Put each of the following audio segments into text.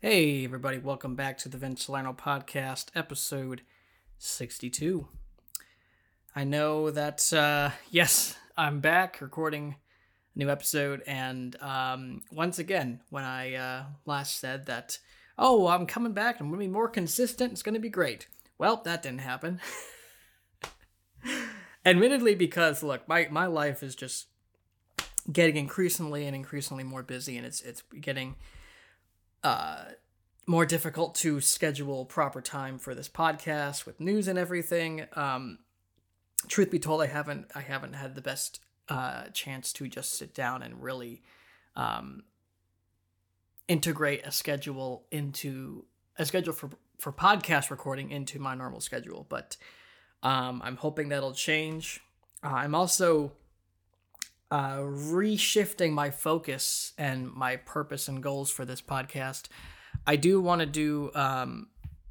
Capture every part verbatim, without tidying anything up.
Hey, everybody, welcome back to the Vince Salerno Podcast, episode sixty-two. I know that, uh, yes, I'm back recording a new episode, and um, once again, when I uh, last said that, oh, I'm coming back, I'm going to be more consistent, it's going to be great. Well, that didn't happen. Admittedly, because, look, my, my life is just getting increasingly and increasingly more busy, and it's it's getting uh, more difficult to schedule proper time for this podcast with news and everything. Um, truth be told, I haven't I haven't had the best uh, chance to just sit down and really um, integrate a schedule into a schedule for for podcast recording into my normal schedule. But um, I'm hoping that'll change. Uh, I'm also uh, reshifting my focus and my purpose and goals for this podcast. I do want to do, um,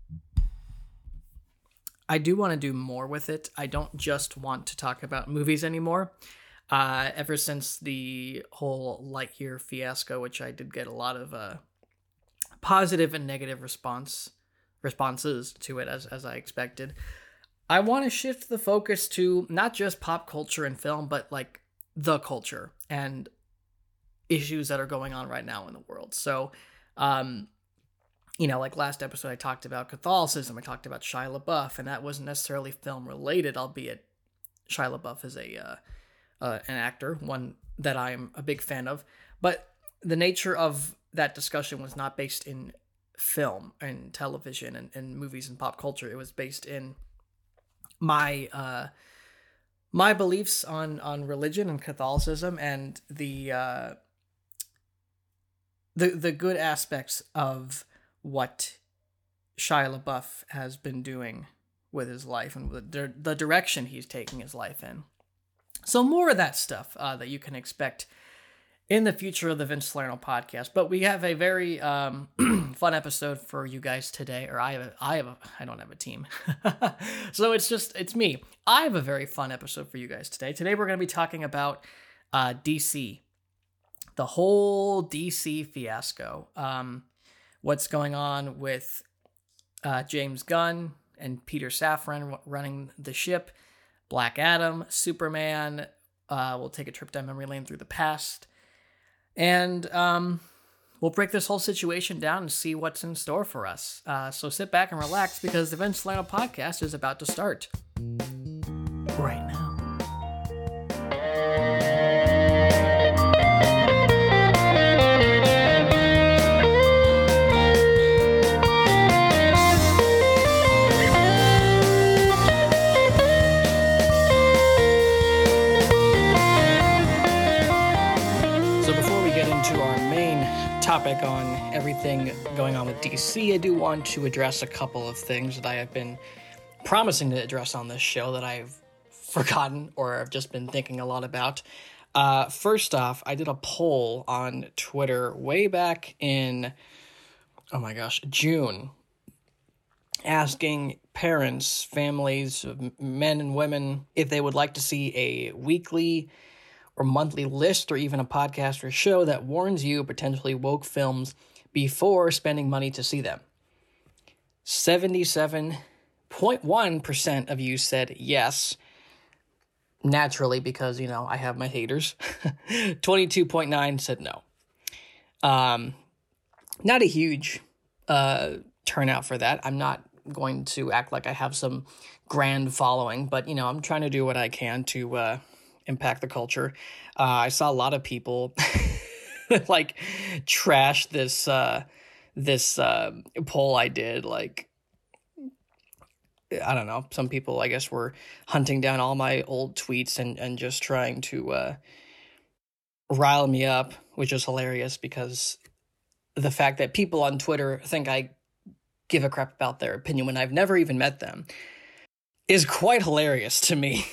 I do want to do more with it. I don't just want to talk about movies anymore. Uh, ever since the whole Lightyear fiasco, which I did get a lot of uh, positive and negative response responses to it, as as I expected. I want to shift the focus to not just pop culture and film, but like the culture and issues that are going on right now in the world. So, um, you know, like last episode, I talked about Catholicism. I talked about Shia LaBeouf, and that wasn't necessarily film related, albeit Shia LaBeouf is a uh, uh, an actor, one that I'm a big fan of. But the nature of that discussion was not based in film and television and, and movies and pop culture. It was based in my uh, my beliefs on on religion and Catholicism and the uh, the the good aspects of what Shia LaBeouf has been doing with his life and the the direction he's taking his life in. So more of that stuff uh, that you can expect in the future of the Vince Salerno podcast. But we have a very um, fun episode for you guys today. Or I have, a, I have, a, I don't have a team, so it's just it's me. I have a very fun episode for you guys today. Today we're going to be talking about uh, D C, the whole D C fiasco. Um, what's going on with uh, James Gunn and Peter Safran running the ship, Black Adam, Superman. Uh, we'll take a trip down memory lane through the past. And um, we'll break this whole situation down and see what's in store for us. Uh, so sit back and relax because the Vince Salerno podcast is about to start right now. Topic on everything going on with D C, I do want to address a couple of things that I have been promising to address on this show that I've forgotten or have just been thinking a lot about. Uh, first off, I did a poll on Twitter way back in, oh my gosh, June, asking parents, families, men and women, if they would like to see a weekly or monthly list or even a podcast or show that warns you of potentially woke films before spending money to see them. seventy-seven point one percent of you said yes, naturally, because, you know, I have my haters. twenty-two point nine said no. Um, not a huge uh, turnout for that. I'm not going to act like I have some grand following, but, you know, I'm trying to do what I can to uh, impact the culture. Uh, I saw a lot of people like trash this uh, this uh, poll I did. Like, I don't know. Some people, I guess, were hunting down all my old tweets and, and just trying to uh, rile me up, which is hilarious because the fact that people on Twitter think I give a crap about their opinion when I've never even met them is quite hilarious to me.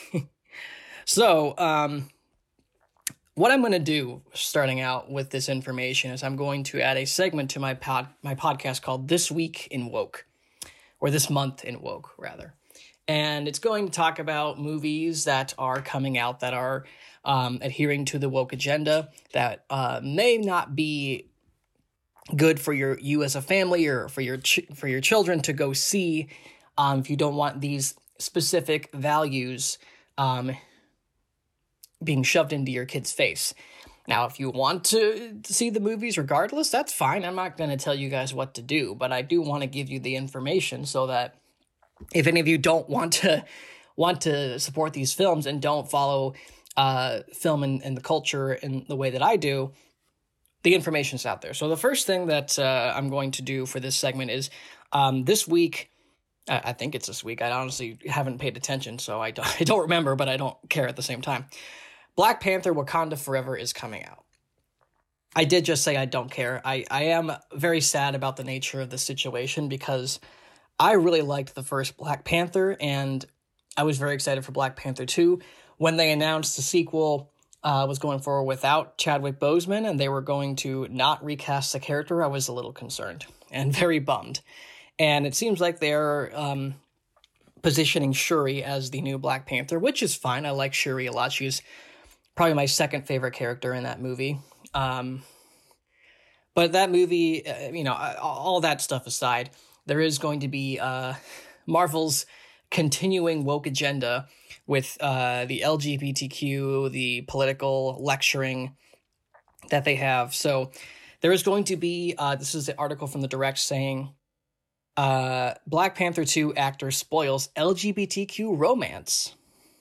So, um, what I'm going to do starting out with this information is I'm going to add a segment to my pod, my podcast called This Week in Woke, or This Month in Woke, rather. And it's going to talk about movies that are coming out that are um, adhering to the woke agenda, that uh, may not be good for your you as a family or for your ch- for your children to go see um, if you don't want these specific values um, being shoved into your kid's face. Now, if you want to see the movies regardless, that's fine. I'm not going to tell you guys what to do, but I do want to give you the information so that if any of you don't want to want to support these films and don't follow uh, film and, and the culture in the way that I do, the information's out there. So the first thing that uh, I'm going to do for this segment is um, this week, I, I think it's this week, I honestly haven't paid attention, so I don't, I don't remember, but I don't care at the same time. Black Panther Wakanda Forever is coming out. I did just say I don't care. I, I am very sad about the nature of the situation because I really liked the first Black Panther, and I was very excited for Black Panther two. When they announced the sequel uh, was going forward without Chadwick Boseman and they were going to not recast the character, I was a little concerned and very bummed. And it seems like they're um, positioning Shuri as the new Black Panther, which is fine. I like Shuri a lot. She's probably my second favorite character in that movie. Um, but that movie, uh, you know, all that stuff aside, there is going to be uh, Marvel's continuing woke agenda with uh, the L G B T Q, the political lecturing that they have. So there is going to be, uh, this is the article from The Direct saying, uh, Black Panther two actor spoils L G B T Q romance.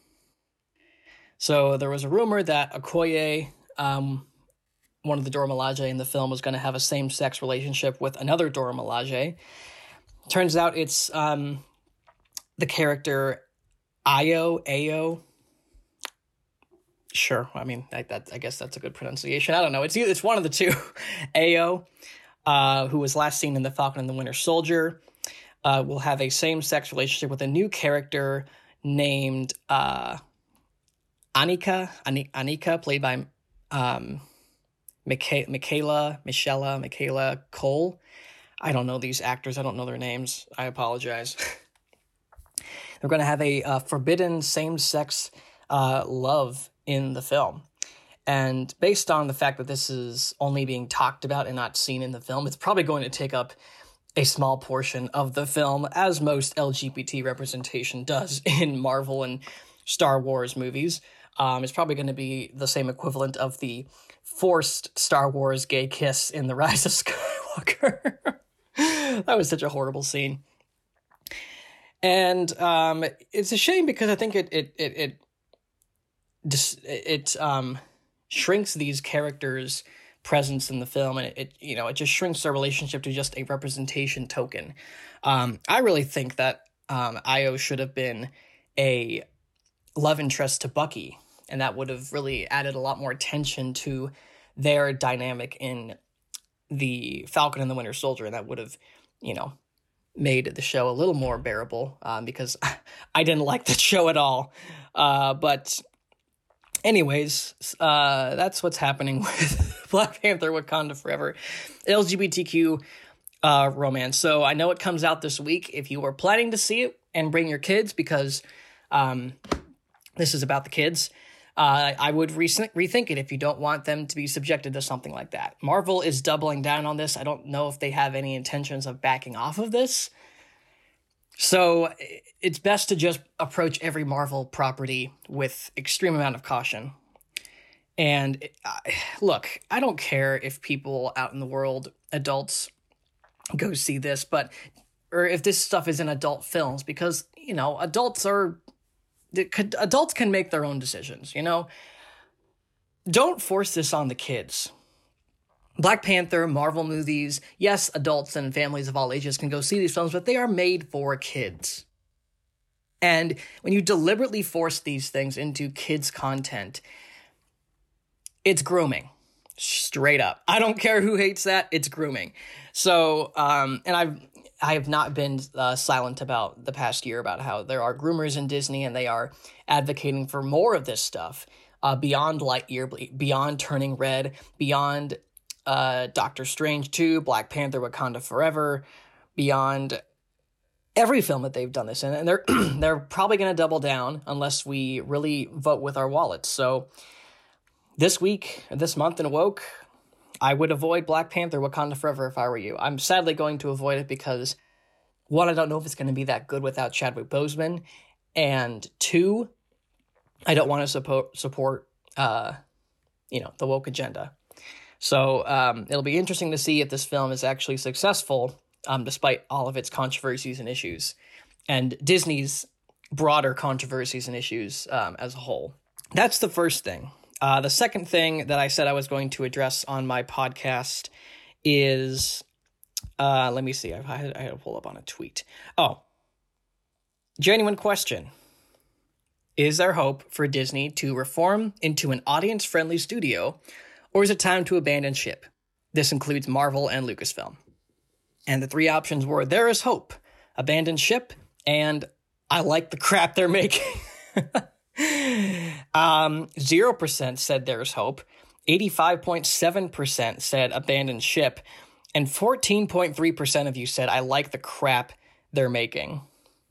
So there was a rumor that Okoye, um, one of the Dora Milaje in the film, was going to have a same-sex relationship with another Dora Milaje. Turns out it's um, the character Ayo, Ayo. Sure, I mean, I, that, I guess that's a good pronunciation. I don't know. It's either, it's one of the two. Ayo, uh, who was last seen in The Falcon and the Winter Soldier, uh, will have a same-sex relationship with a new character named uh, Anika, Ani- Anika, played by um, Micha- Michaela, Michelle, Michaela Cole. I don't know these actors. I don't know their names. I apologize. They're going to have a uh, forbidden same-sex uh, love in the film. And based on the fact that this is only being talked about and not seen in the film, it's probably going to take up a small portion of the film, as most L G B T representation does in Marvel and Star Wars movies. Um, it's probably going to be the same equivalent of the forced Star Wars gay kiss in The Rise of Skywalker. That was such a horrible scene. And um, it's a shame because I think it it it it just it um shrinks these characters' presence in the film, and it, it you know it just shrinks their relationship to just a representation token. Um, I really think that um, Ayo should have been a love interest to Bucky, and that would have really added a lot more tension to their dynamic in the Falcon and the Winter Soldier, and that would have, you know, made the show a little more bearable, um, because I didn't like the show at all. Uh, but anyways, uh, that's what's happening with Black Panther Wakanda Forever, L G B T Q uh, romance. So I know it comes out this week. If you are planning to see it and bring your kids, because um, this is about the kids, Uh, I would re- rethink it if you don't want them to be subjected to something like that. Marvel is doubling down on this. I don't know if they have any intentions of backing off of this. So it's best to just approach every Marvel property with extreme amount of caution. And uh, look, I don't care if people out in the world, adults, go see this, but or if this stuff is in adult films, because, you know, adults are... Could, adults can make their own decisions, you know? Don't force this on the kids. Black Panther, Marvel movies, yes, adults and families of all ages can go see these films, but they are made for kids. And when you deliberately force these things into kids' content, it's grooming. Straight up. I don't care who hates that, it's grooming. So, um, and I've... I have not been uh, silent about the past year about how there are groomers in Disney and they are advocating for more of this stuff uh, beyond Lightyear, beyond Turning Red, beyond uh, Doctor Strange two, Black Panther, Wakanda Forever, beyond every film that they've done this in. And they're, they're probably going to double down unless we really vote with our wallets. So this week, this month in Woke, I would avoid Black Panther Wakanda Forever if I were you. I'm sadly going to avoid it because, one, I don't know if it's going to be that good without Chadwick Boseman, and two, I don't want to support, support uh, you know, the woke agenda. So um, it'll be interesting to see if this film is actually successful, um, despite all of its controversies and issues, and Disney's broader controversies and issues um, as a whole. That's the first thing. Uh, the second thing that I said I was going to address on my podcast is, uh, let me see, I had, I had to pull up on a tweet. Oh, genuine question. Is there hope for Disney to reform into an audience-friendly studio, or is it time to abandon ship? This includes Marvel and Lucasfilm. And the three options were, there is hope, abandon ship, and I like the crap they're making. um, zero percent said there's hope, eighty-five point seven percent said abandon ship, and fourteen point three percent of you said I like the crap they're making.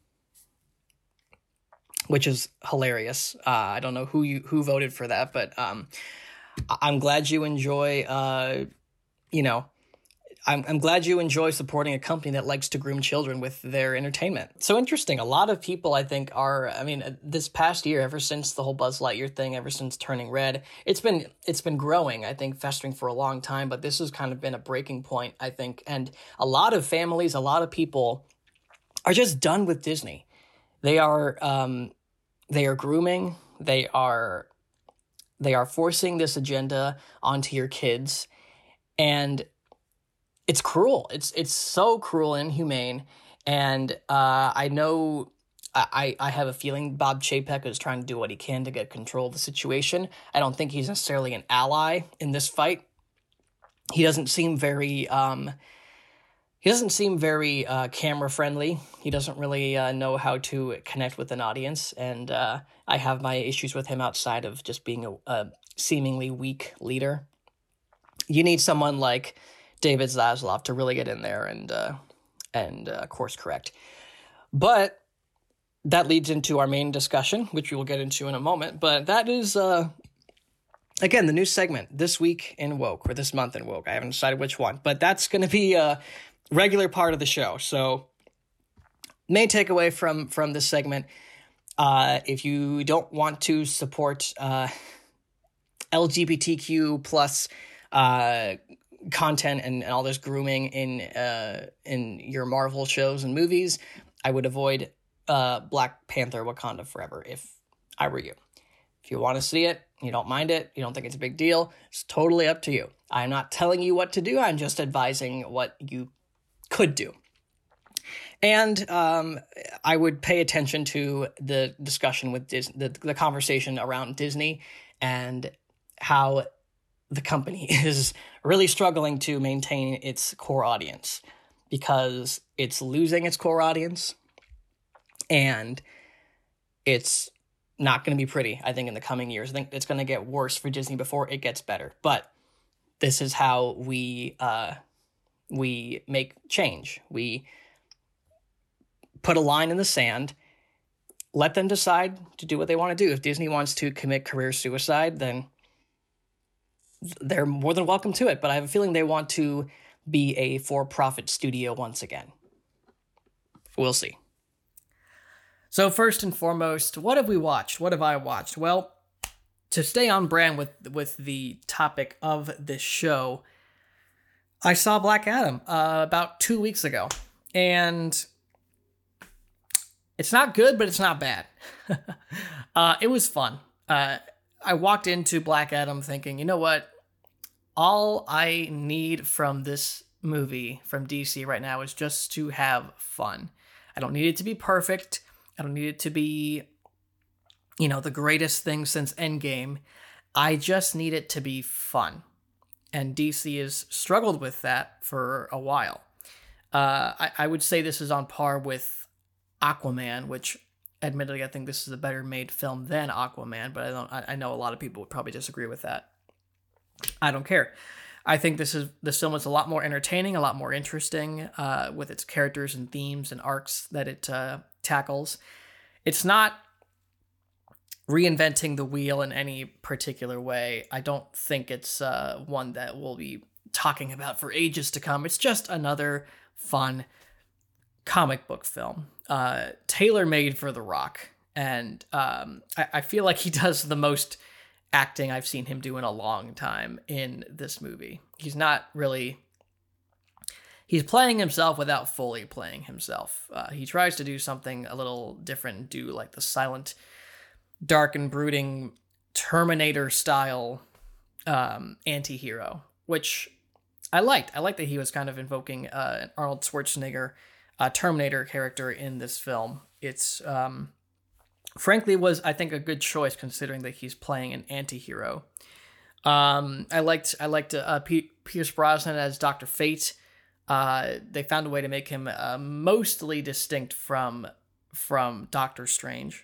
Which is hilarious. Uh, I don't know who you who voted for that, but um, I'm glad you enjoy, uh, you know, I'm, I'm glad you enjoy supporting a company that likes to groom children with their entertainment. So interesting. A lot of people, I think, are, I mean, this past year, ever since the whole Buzz Lightyear thing, ever since Turning Red, it's been it's been growing, I think, festering for a long time, but this has kind of been a breaking point, I think. And a lot of families, a lot of people are just done with Disney. They are um, they are grooming, they are they are forcing this agenda onto your kids, and it's cruel. It's it's so cruel and inhumane. And uh, I know I, I have a feeling Bob Chapek is trying to do what he can to get control of the situation. I don't think he's necessarily an ally in this fight. He doesn't seem very um, he doesn't seem very uh, camera friendly. He doesn't really uh, know how to connect with an audience. And uh, I have my issues with him outside of just being a, a seemingly weak leader. You need someone like David Zaslav to really get in there and uh, and uh, course correct. But that leads into our main discussion, which we will get into in a moment. But that is, uh, again, the new segment, This Week in Woke, or This Month in Woke. I haven't decided which one. But that's going to be a regular part of the show. So main takeaway from, from this segment, uh, if you don't want to support uh, L G B T Q plus uh content and, and all this grooming in uh in your Marvel shows and movies, I would avoid uh Black Panther Wakanda Forever if I were you. If you want to see it, you don't mind it, you don't think it's a big deal, it's totally up to you. I'm not telling you what to do, I'm just advising what you could do. And um I would pay attention to the discussion with Disney, the, the conversation around Disney, and how the company is really struggling to maintain its core audience because it's losing its core audience, and it's not going to be pretty, I think, in the coming years. I think it's going to get worse for Disney before it gets better. But this is how we uh, we make change. We put a line in the sand, let them decide to do what they want to do. If Disney wants to commit career suicide, then they're more than welcome to it, but I have a feeling they want to be a for-profit studio once again. We'll see. So first and foremost, what have we watched? What have I watched? Well, to stay on brand with with the topic of this show, I saw Black Adam uh, about two weeks ago, and it's not good, but it's not bad. uh, it was fun. Uh, I walked into Black Adam thinking, you know what? All I need from this movie, from D C right now, is just to have fun. I don't need it to be perfect. I don't need it to be, you know, the greatest thing since Endgame. I just need it to be fun. And D C has struggled with that for a while. Uh, I, I would say this is on par with Aquaman, which admittedly, I think this is a better made film than Aquaman, but I don't. I, I know a lot of people would probably disagree with that. I don't care. I think this is this film is a lot more entertaining, a lot more interesting uh, with its characters and themes and arcs that it uh, tackles. It's not reinventing the wheel in any particular way. I don't think it's uh, one that will be talking about for ages to come. It's just another fun comic book film, uh, tailor-made for The Rock. And um, I, I feel like he does the most acting I've seen him do in a long time in this movie. He's not really... He's playing himself without fully playing himself. Uh, he tries to do something a little different, do like the silent, dark and brooding Terminator-style um, anti-hero, which I liked. I liked that he was kind of invoking uh, an Arnold Schwarzenegger uh, Terminator character in this film. It's... Um, frankly was, I think, a good choice considering that he's playing an anti-hero. Um, I liked I liked uh, P- Pierce Brosnan as Doctor Fate. Uh, they found a way to make him uh, mostly distinct from from Doctor Strange.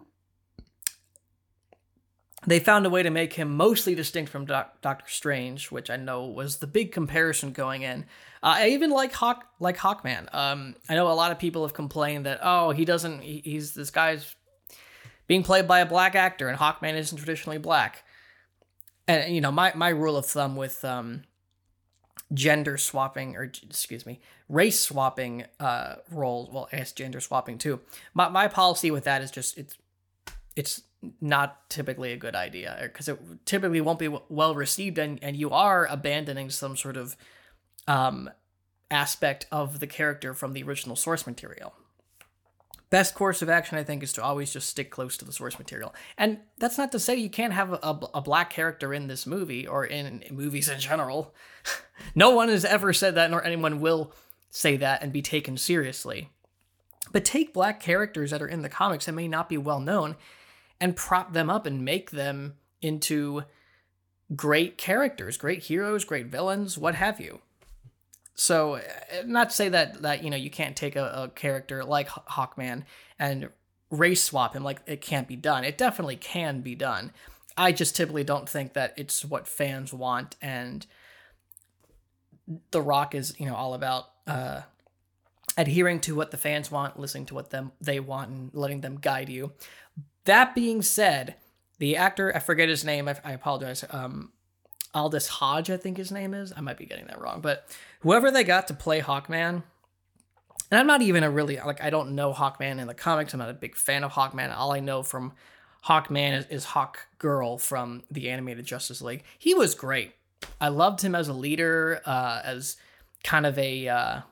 They found a way to make him mostly distinct from Doc- Doctor Strange, which I know was the big comparison going in. Uh, I even like Hawk like Hawkman. Um, I know a lot of people have complained that, oh, he doesn't. He, he's this guy's being played by a black actor, and Hawkman isn't traditionally black. And, you know, my, my rule of thumb with um, gender swapping, or excuse me, race swapping uh, roles, well, I guess gender swapping too. My my policy with that is just, it's it's not typically a good idea, because it typically won't be well received, and, and you are abandoning some sort of um, aspect of the character from the original source material. Best course of action, I think, is to always just stick close to the source material. And that's not to say you can't have a, a black character in this movie, or in, in movies in general. No one has ever said that, nor anyone will say that and be taken seriously. But take black characters that are in the comics that may not be well known and prop them up and make them into great characters, great heroes, great villains, what have you. So, not to say that, that you know, you can't take a, a character like Hawkman and race swap him, like it can't be done. It definitely can be done. I just typically don't think that it's what fans want, and The Rock is, you know, all about uh, adhering to what the fans want, listening to what them they want, and letting them guide you. That being said, the actor, I forget his name, I, I apologize, um, Aldous Hodge, I think his name is. I might be getting that wrong, but whoever they got to play Hawkman, and I'm not even a really, like, I don't know Hawkman in the comics. I'm not a big fan of Hawkman. All I know from Hawkman is, is Hawk Girl from the animated Justice League. He was great. I loved him as a leader, uh, as kind of a uh,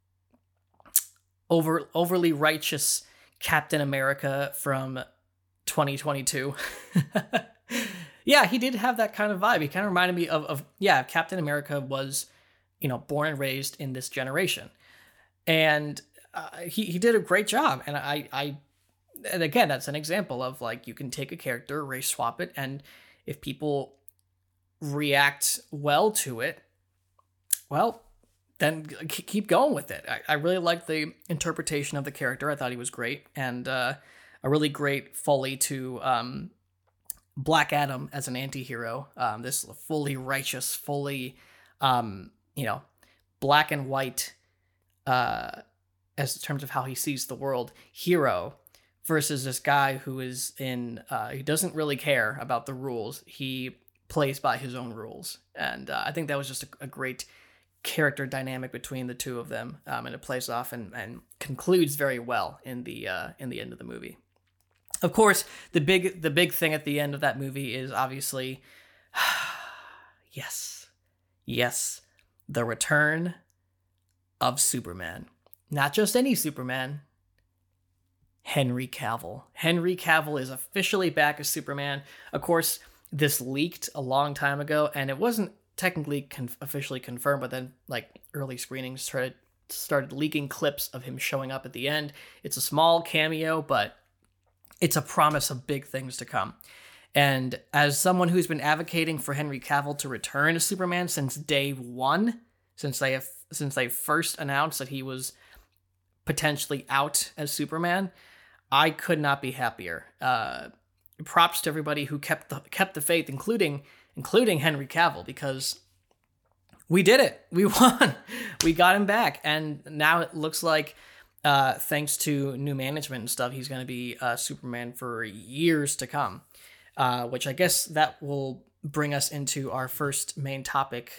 over overly righteous Captain America from twenty twenty-two. Yeah, he did have that kind of vibe. He kind of reminded me of, of, yeah, Captain America was, you know, born and raised in this generation. And uh, he, he did a great job. And I, I, and again, that's an example of, like, you can take a character, race swap it, and if people react well to it, well, then keep going with it. I, I really liked the interpretation of the character. I thought he was great. And uh, a really great Foley to... Um, Black Adam as an anti-hero, um, this fully righteous, fully, um, you know, black and white, uh, as in terms of how he sees the world, hero, versus this guy who is in, uh, he doesn't really care about the rules. He plays by his own rules. And uh, I think that was just a, a great character dynamic between the two of them, um, and it plays off and, and concludes very well in the uh, in the end of the movie. Of course, the big the big thing at the end of that movie is obviously, yes, yes, the return of Superman. Not just any Superman, Henry Cavill. Henry Cavill is officially back as Superman. Of course, this leaked a long time ago, and it wasn't technically con- officially confirmed, but then, like, early screenings started, started leaking clips of him showing up at the end. It's a small cameo, but it's a promise of big things to come. And as someone who's been advocating for Henry Cavill to return as Superman since day one, since they have, since they first announced that he was potentially out as Superman, I could not be happier. Uh, props to everybody who kept the kept the faith, including including Henry Cavill, because we did it. We won. We got him back, and now it looks like, Uh, thanks to new management and stuff, he's going to be uh, Superman for years to come, uh, which I guess that will bring us into our first main topic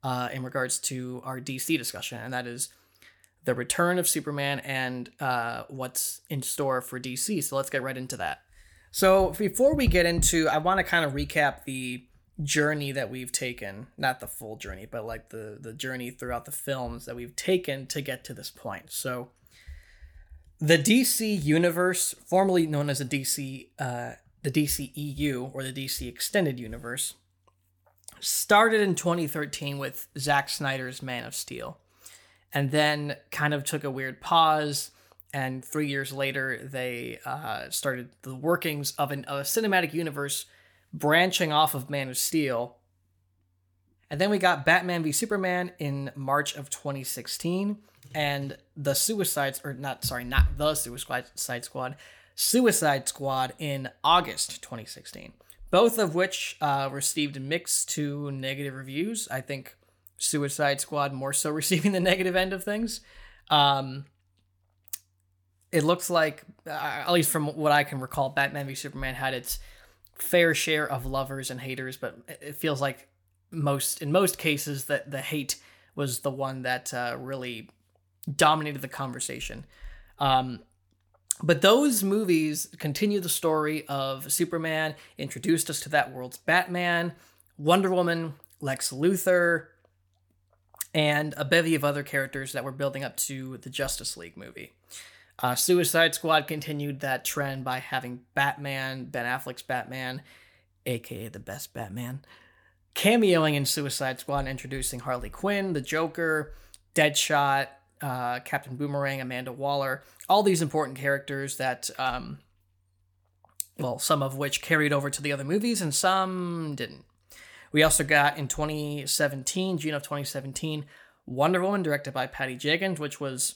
uh, in regards to our D C discussion, and that is the return of Superman and uh, what's in store for D C. So let's get right into that. So before we get into, I want to kind of recap the journey that we've taken, not the full journey, but like the, the journey throughout the films that we've taken to get to this point. So the D C universe, formerly known as the D C, uh, the D C E U or the D C Extended Universe, started in twenty thirteen with Zack Snyder's Man of Steel, and then kind of took a weird pause. And three years later, they uh, started the workings of, an, of a cinematic universe branching off of Man of Steel. And then we got Batman v Superman in March of twenty sixteen, and the Suicide, or not, sorry, not the Suicide Squad, Suicide Squad in August twenty sixteen. Both of which uh, received mixed to negative reviews. I think Suicide Squad more so receiving the negative end of things. Um, it looks like, uh, at least from what I can recall, Batman v Superman had its fair share of lovers and haters, but it feels like most in most cases that the hate was the one that uh, really dominated the conversation. Um, but those movies continue the story of Superman, introduced us to that world's Batman, Wonder Woman, Lex Luthor, and a bevy of other characters that were building up to the Justice League movie. Uh, Suicide Squad continued that trend by having Batman, Ben Affleck's Batman, aka the best Batman, cameoing in Suicide Squad and introducing Harley Quinn, the Joker, Deadshot, uh, Captain Boomerang, Amanda Waller, all these important characters that, um, well, some of which carried over to the other movies and some didn't. We also got in twenty seventeen, June of twenty seventeen, Wonder Woman, directed by Patty Jenkins, which was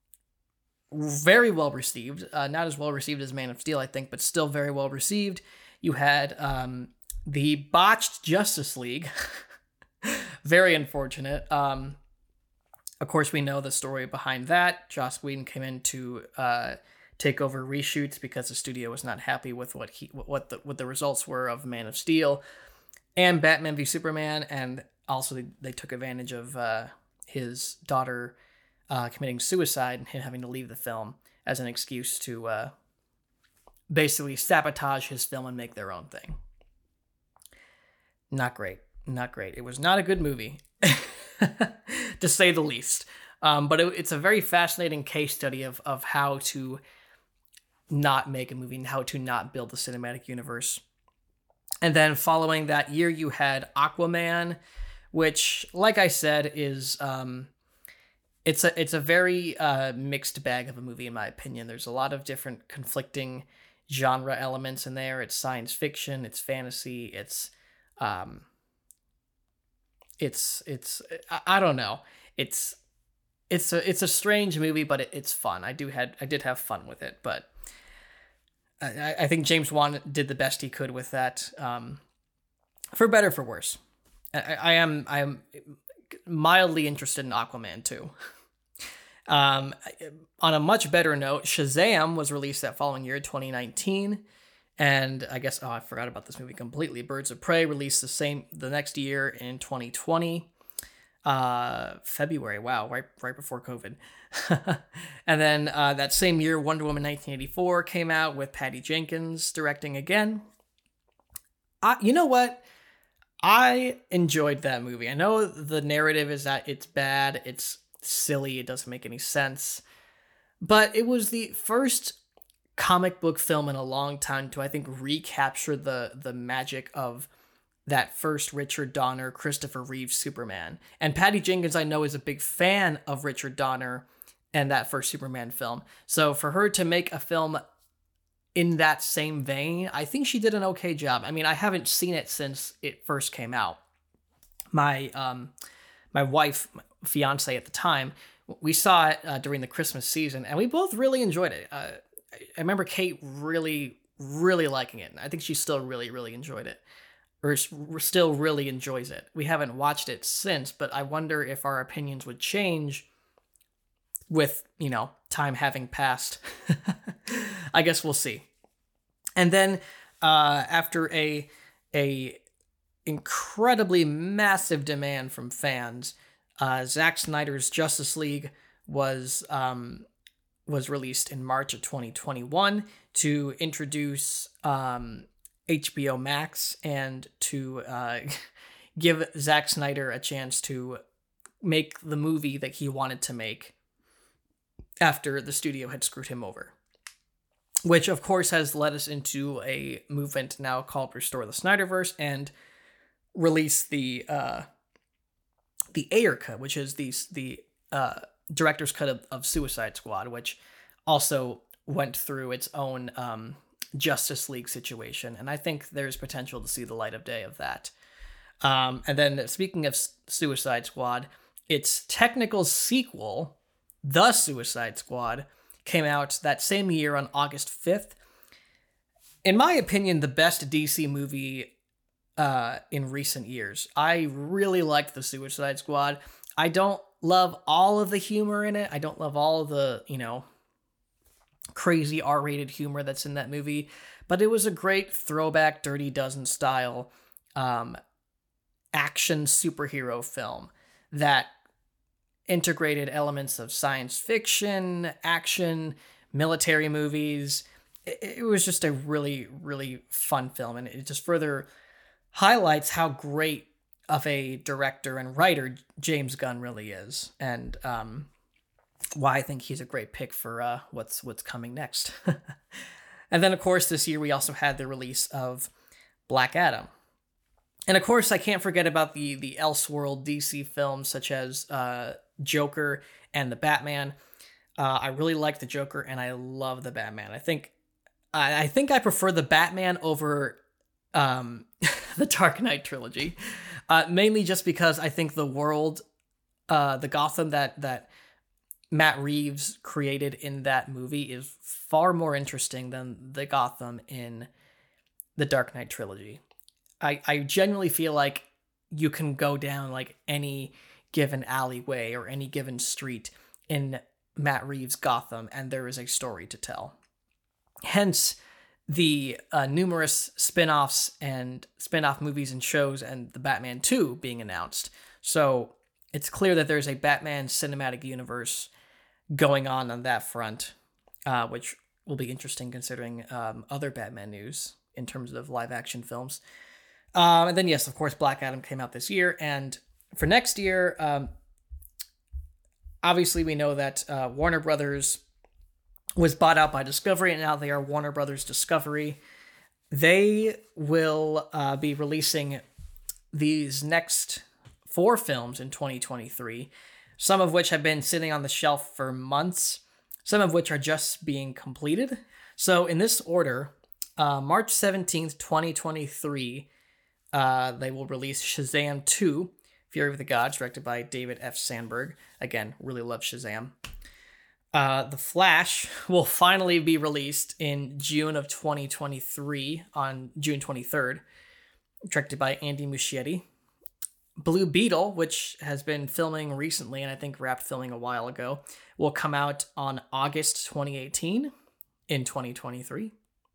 very well received. Uh, not as well received as Man of Steel, I think, but still very well received. You had um, the botched Justice League. Very unfortunate. Um, of course, we know the story behind that. Joss Whedon came in to uh, take over reshoots because the studio was not happy with what he what the what the results were of Man of Steel and Batman v Superman, and also they, they took advantage of uh, his daughter Uh, committing suicide and him having to leave the film as an excuse to uh, basically sabotage his film and make their own thing. Not great. Not great. It was not a good movie, to say the least. Um, but it, it's a very fascinating case study of, of how to not make a movie and how to not build the cinematic universe. And then following that year, you had Aquaman, which, like I said, is... Um, It's a it's a very uh, mixed bag of a movie, in my opinion. There's a lot of different conflicting genre elements in there. It's science fiction, it's fantasy, it's um, it's it's I, I don't know. It's it's a it's a strange movie, but it, it's fun. I do had I did have fun with it, but I, I think James Wan did the best he could with that, um, for better for worse. I, I am I am mildly interested in Aquaman too. Um, on a much better note, Shazam was released that following year, twenty nineteen, and I guess, oh, I forgot about this movie completely. Birds of Prey released the same, the next year in twenty twenty, uh, February, wow, right, right before COVID. And then, uh, that same year, Wonder Woman nineteen eighty-four came out with Patty Jenkins directing again. I, you know what? I enjoyed that movie. I know the narrative is that it's bad, it's silly, it doesn't make any sense, but it was the first comic book film in a long time to, I think, recapture the the magic of that first Richard Donner, Christopher Reeve Superman. And Patty Jenkins, I know, is a big fan of Richard Donner and that first Superman film. So for her to make a film in that same vein, I think she did an okay job. I mean, I haven't seen it since it first came out. My um, my wife, my fiance at the time, we saw it uh, during the Christmas season, and we both really enjoyed it. Uh, I remember Kate really, really liking it. I think she still really, really enjoyed it, or still really enjoys it. We haven't watched it since, but I wonder if our opinions would change with, you know, time having passed. I guess we'll see. And then uh, after a a incredibly massive demand from fans, uh, Zack Snyder's Justice League was um, was released in March of twenty twenty-one to introduce um, H B O Max and to uh, give Zack Snyder a chance to make the movie that he wanted to make after the studio had screwed him over. Which, of course, has led us into a movement now called Restore the Snyderverse and release the uh, the Ayer cut, which is the the uh, director's cut of, of Suicide Squad, which also went through its own um, Justice League situation, and I think there's potential to see the light of day of that. Um, and then, speaking of Suicide Squad, its technical sequel, The Suicide Squad, came out that same year on August fifth. In my opinion, the best D C movie uh, in recent years. I really liked The Suicide Squad. I don't love all of the humor in it. I don't love all of the, you know, crazy R-rated humor that's in that movie. But it was a great throwback Dirty Dozen style um, action superhero film that integrated elements of science fiction, action, military movies. It, it was just a really, really fun film, and it just further highlights how great of a director and writer James Gunn really is, and um, why I think he's a great pick for uh, what's what's coming next. And then, of course, this year we also had the release of Black Adam. And of course, I can't forget about the the Elseworld D C films such as uh, Joker and the Batman. Uh, I really like the Joker, and I love the Batman. I think I, I think I prefer the Batman over um, the Dark Knight trilogy, uh, mainly just because I think the world, uh, the Gotham that that Matt Reeves created in that movie is far more interesting than the Gotham in the Dark Knight trilogy. I, I genuinely feel like you can go down like any given alleyway or any given street in Matt Reeves' Gotham, and there is a story to tell. Hence, the uh, numerous spin-offs and spin-off movies and shows and the Batman two being announced. So it's clear that there's a Batman cinematic universe going on on that front, uh, which will be interesting considering um, other Batman news in terms of live-action films. Um, and then, yes, of course, Black Adam came out this year. And for next year, um, obviously we know that uh, Warner Brothers was bought out by Discovery, and now they are Warner Brothers Discovery. They will uh, be releasing these next four films in twenty twenty-three, some of which have been sitting on the shelf for months, some of which are just being completed. So in this order, uh, March seventeenth, twenty twenty-three, uh, they will release Shazam two, Fury of the Gods, directed by David F. Sandberg. Again, really love Shazam. Uh, The Flash will finally be released in June of twenty twenty-three, on June twenty-third, directed by Andy Muschietti. Blue Beetle, which has been filming recently and I think wrapped filming a while ago, will come out on August twenty eighteen in twenty twenty-three.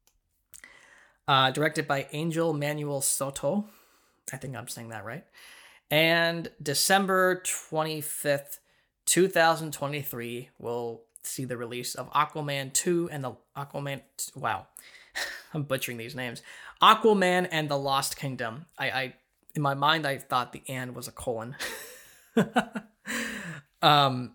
Uh, directed by Angel Manuel Soto. I think I'm saying that right. And December twenty-fifth, twenty twenty-three will see the release of Aquaman two and the Aquaman... Wow. I'm butchering these names. Aquaman and the Lost Kingdom. I... I In my mind, I thought the and was a colon. um,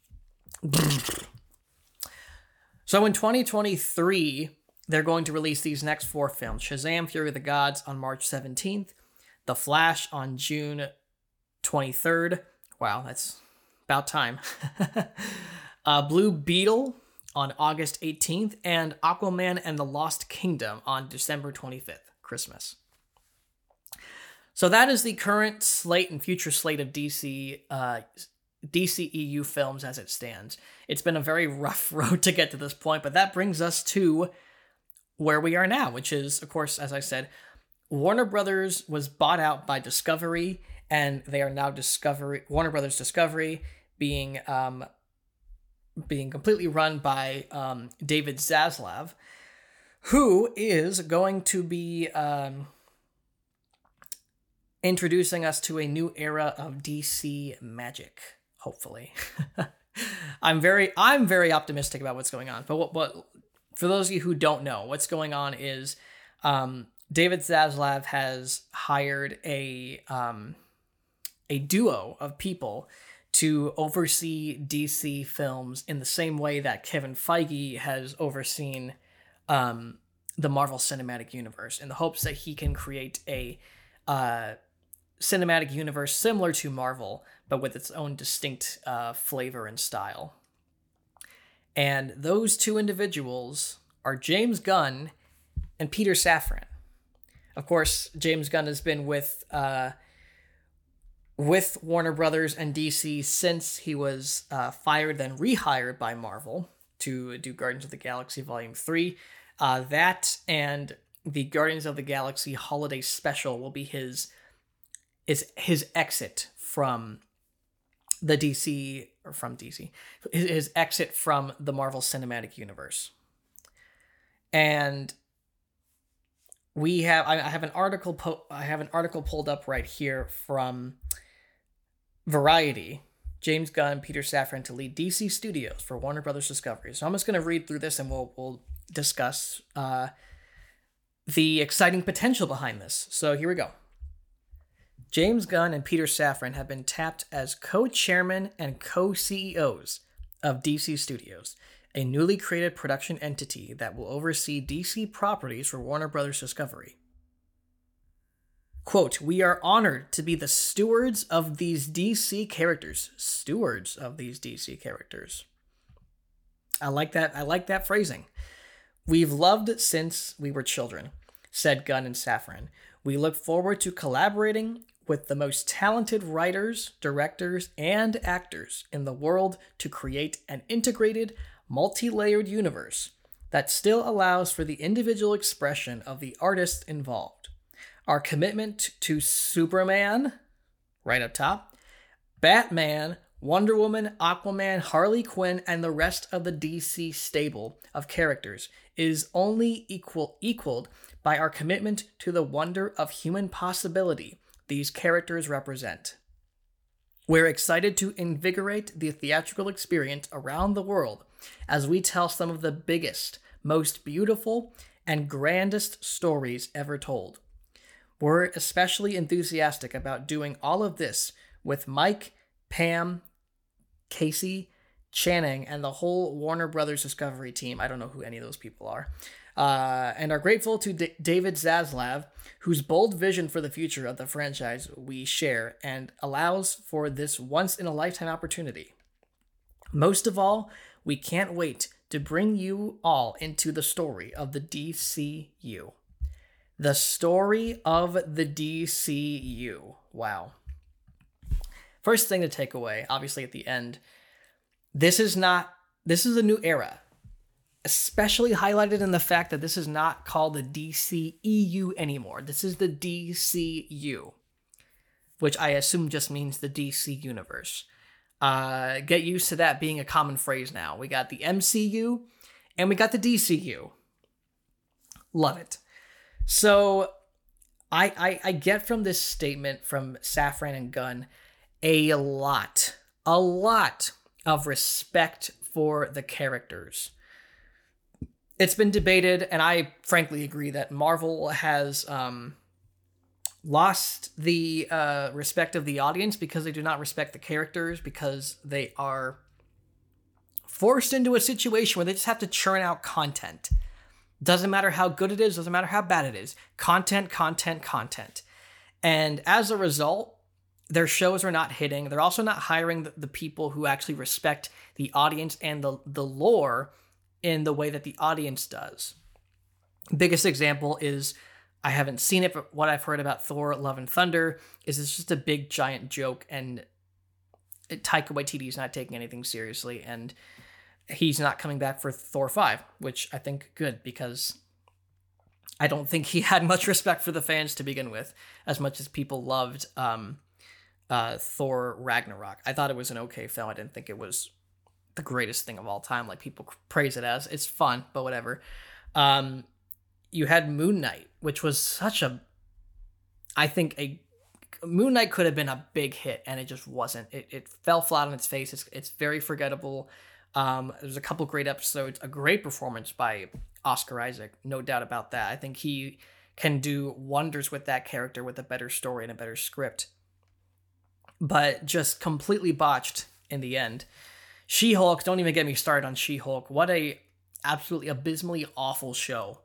so in twenty twenty-three, they're going to release these next four films. Shazam! Fury of the Gods on March seventeenth. The Flash on June twenty-third. Wow, that's about time. uh, Blue Beetle on August eighteenth. And Aquaman and the Lost Kingdom on December twenty-fifth. Christmas. So that is the current slate and future slate of D C uh, D C E U films as it stands. It's been a very rough road to get to this point, but that brings us to where we are now, which is, of course, as I said, Warner Brothers was bought out by Discovery, and they are now Discovery Warner Brothers Discovery being um, being completely run by um, David Zaslav, who is going to be... Um, introducing us to a new era of D C magic, hopefully. I'm very I'm very optimistic about what's going on. But what, what for those of you who don't know, what's going on is um, David Zaslav has hired a um, a duo of people to oversee D C films in the same way that Kevin Feige has overseen um, the Marvel Cinematic Universe, in the hopes that he can create a uh, cinematic universe similar to Marvel, but with its own distinct uh, flavor and style. And those two individuals are James Gunn and Peter Safran. Of course, James Gunn has been with uh, with Warner Brothers and D C since he was uh, fired, then rehired by Marvel to do Guardians of the Galaxy Volume three. Uh, that and the Guardians of the Galaxy Holiday Special will be his is his exit from the D C, or from D C, his, his exit from the Marvel Cinematic Universe. And we have, I have an article, po- I have an article pulled up right here from Variety. James Gunn, Peter Safran to lead D C Studios for Warner Brothers Discovery. So I'm just going to read through this and we'll we'll discuss uh, the exciting potential behind this. So here we go. James Gunn and Peter Safran have been tapped as co-chairman and co-C E Os of D C Studios, a newly created production entity that will oversee D C properties for Warner Brothers Discovery. Quote, "We are honored to be the stewards of these D C characters." Stewards of these D C characters. I like that. I like that phrasing. "We've loved it since we were children," said Gunn and Safran. "We look forward to collaborating with the most talented writers, directors, and actors in the world to create an integrated, multi-layered universe that still allows for the individual expression of the artists involved. Our commitment to Superman," right up top, "Batman, Wonder Woman, Aquaman, Harley Quinn, and the rest of the D C stable of characters is only equal equaled by our commitment to the wonder of human possibility these characters represent. We're excited to invigorate the theatrical experience around the world as we tell some of the biggest, most beautiful, and grandest stories ever told. We're especially enthusiastic about doing all of this with Mike, Pam, Casey, Channing, and the whole Warner Brothers Discovery team." I don't know who any of those people are. Uh, and are grateful to D- David Zaslav, whose bold vision for the future of the franchise we share and allows for this once-in-a-lifetime opportunity. Most of all, we can't wait to bring you all into the story of the D C U. The story of the D C U. Wow. First thing to take away, obviously at the end, this is not, this is a new era. Especially highlighted in the fact that this is not called the D C E U anymore. This is the D C U, which I assume just means the D C universe. Uh, get used to that being a common phrase now. We got the M C U and we got the D C U. Love it. So I, I, I get from this statement from Safran and Gunn a lot, a lot of respect for the characters. It's been debated, and I frankly agree, that Marvel has um, lost the uh, respect of the audience because they do not respect the characters, because they are forced into a situation where they just have to churn out content. Doesn't matter how good it is, doesn't matter how bad it is. Content, content, content. And as a result, their shows are not hitting. They're also not hiring the, the people who actually respect the audience and the, the lore in the way that the audience does. Biggest example is, I haven't seen it, but what I've heard about Thor: Love and Thunder is it's just a big giant joke, and Taika Waititi's not taking anything seriously, and he's not coming back for Thor five, which I think good, because I don't think he had much respect for the fans to begin with, as much as people loved um, uh, Thor Ragnarok. I thought it was an okay film. I didn't think it was the greatest thing of all time, like people praise it as. It's fun, but whatever. Um, you had Moon Knight, which was such a, I think, a Moon Knight could have been a big hit, and it just wasn't. It, it fell flat on its face. It's, it's very forgettable. Um, there's a couple great episodes, a great performance by Oscar Isaac, no doubt about that. I think he can do wonders with that character with a better story and a better script. But just completely botched in the end. She-Hulk, don't even get me started on She-Hulk. What a absolutely abysmally awful show.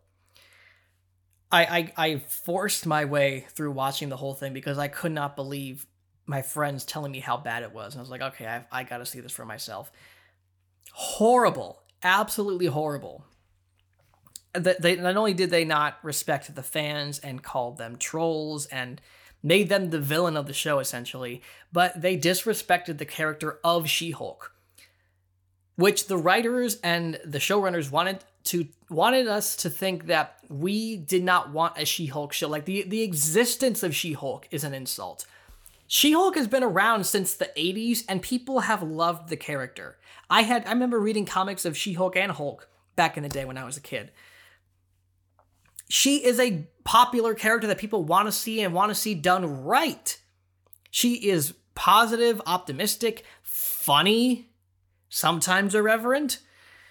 I, I I forced my way through watching the whole thing because I could not believe my friends telling me how bad it was. And I was like, okay, I, I got to see this for myself. Horrible. Absolutely horrible. They, not only did they not respect the fans and called them trolls and made them the villain of the show, essentially, but they disrespected the character of She-Hulk, which the writers and the showrunners wanted to wanted us to think that we did not want a She-Hulk show. Like, the, the existence of She-Hulk is an insult. She-Hulk has been around since the eighties, and people have loved the character. I had I remember reading comics of She-Hulk and Hulk back in the day when I was a kid. She is a popular character that people want to see and want to see done right. She is positive, optimistic, funny, sometimes irreverent.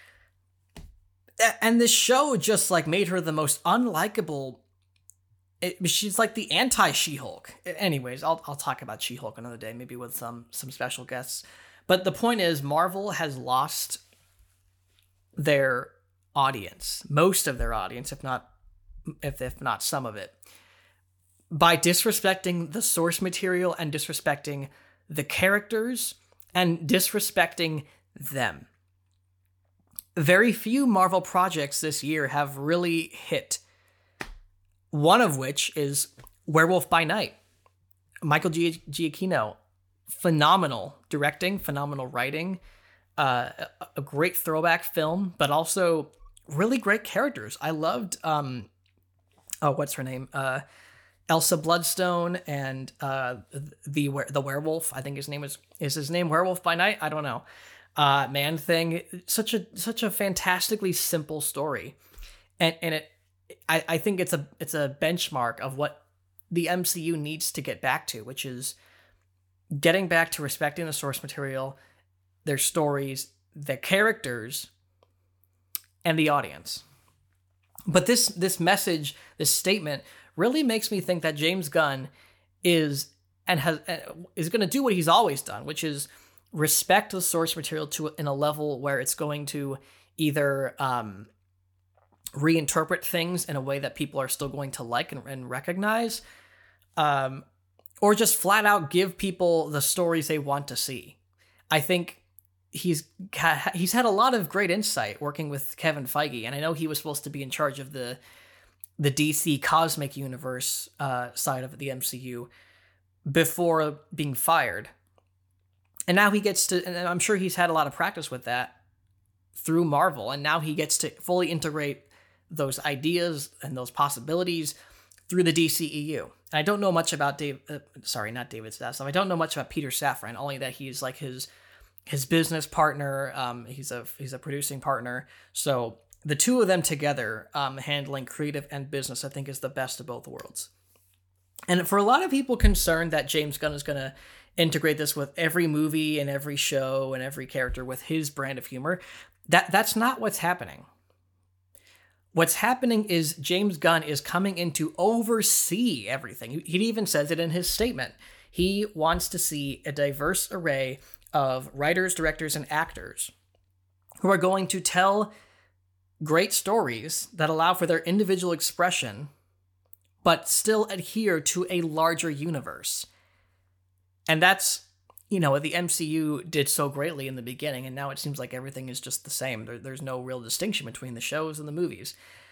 And this show just like made her the most unlikable. It, she's like the anti-She-Hulk. Anyways, I'll I'll talk about She-Hulk another day, maybe with some some special guests. But the point is, Marvel has lost their audience, most of their audience, if not if if not some of it, by disrespecting the source material and disrespecting the characters and disrespecting them. Very few Marvel projects this year have really hit. One of which is Werewolf by Night. Michael G- Giacchino, phenomenal directing, phenomenal writing, uh, a, a great throwback film, but also really great characters. I loved, um, oh, what's her name? Uh, Elsa Bloodstone and uh, the the werewolf. I think his name is is his name Werewolf by Night. I don't know. Uh, Man Thing. Such a such a fantastically simple story, and and it. I, I think it's a it's a benchmark of what the M C U needs to get back to, which is getting back to respecting the source material, their stories, their characters, and the audience. But this this message, this statement, really makes me think that James Gunn is and has is going to do what he's always done, which is respect the source material to in a level where it's going to either um, reinterpret things in a way that people are still going to like and, and recognize, um, or just flat out give people the stories they want to see. I think he's he's had a lot of great insight working with Kevin Feige, and I know he was supposed to be in charge of the the D C Cosmic Universe uh, side of the M C U before being fired. And now he gets to, and I'm sure he's had a lot of practice with that through Marvel, and now he gets to fully integrate those ideas and those possibilities through the D C E U. And I don't know much about Dave, uh, sorry, not David Zaslav. I don't know much about Peter Safran, only that he's like his his business partner. Um, he's a he's a producing partner. So the two of them together, um, handling creative and business, I think is the best of both worlds. And for a lot of people concerned that James Gunn is going to integrate this with every movie and every show and every character with his brand of humor, that that's not what's happening. What's happening is James Gunn is coming in to oversee everything. He even says it in his statement. He wants to see a diverse array of writers, directors, and actors who are going to tell great stories that allow for their individual expression, but still adhere to a larger universe. And that's, you know, what the M C U did so greatly in the beginning, and now it seems like everything is just the same. There, there's no real distinction between the shows and the movies.